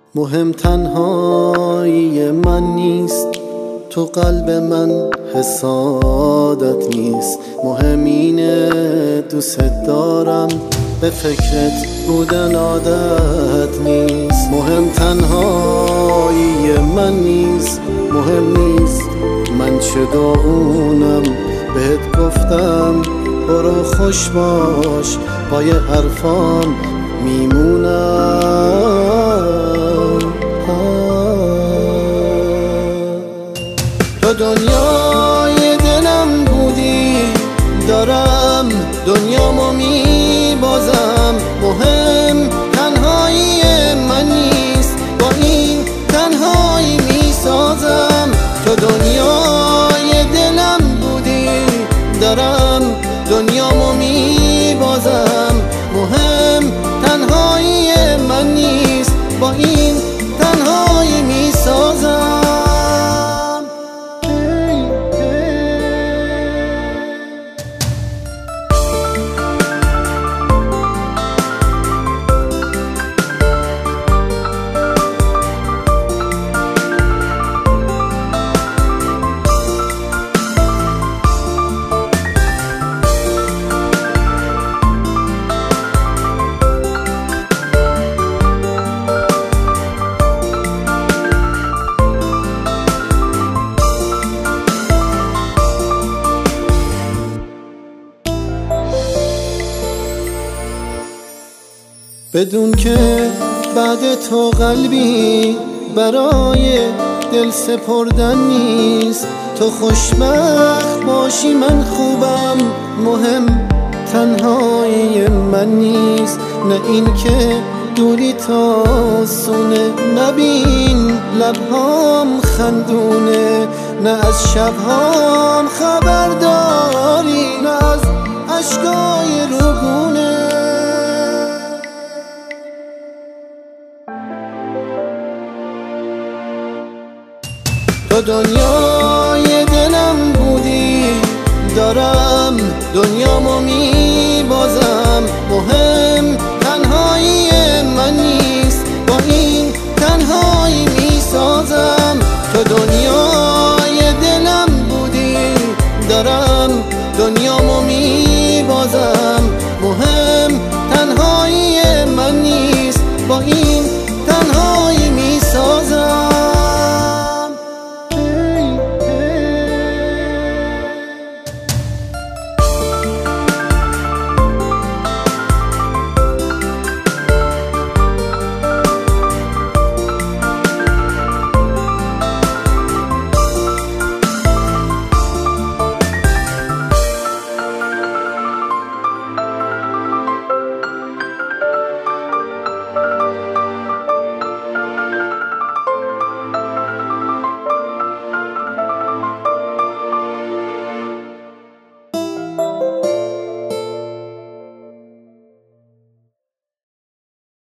مهم تنهایی من نیست، تو قلب من حسادت نیست. مهم اینه دوست دارم، به فکرت بودن عادت نیست. مهم تنهایی من نیست، مهم نیست من چه داغونم. بهت گفتم برو خوش باش، پای حرفام میمونم. تو دنیای دلم بودی، دارم دنیامو میبازم. مهم تنهایی من نیست، با این تنهایی میسازم. تو دنیای دلم بودی، دارم دنیامو میبازم. مهم تنهایی من نیست، با این تنهایی میسازم. بدون که بعد تو قلبی برای دل سپردن نیست. تو خوشبخت باشی من خوبم، مهم تنهایی من نیست. نه این که دوری تا سونه، نبین لبهام خندونه. نه از شبهام خبرداری، نه از اشکای روگونه. تو دنیای دلم بودی، دارم دنیامو میبازم. مهم تنهایی من نیست، با این تنهایی میسازم. تو دنیای دلم بودی، دارم دنیامو میبازم. مهم تنهایی من نیست، با این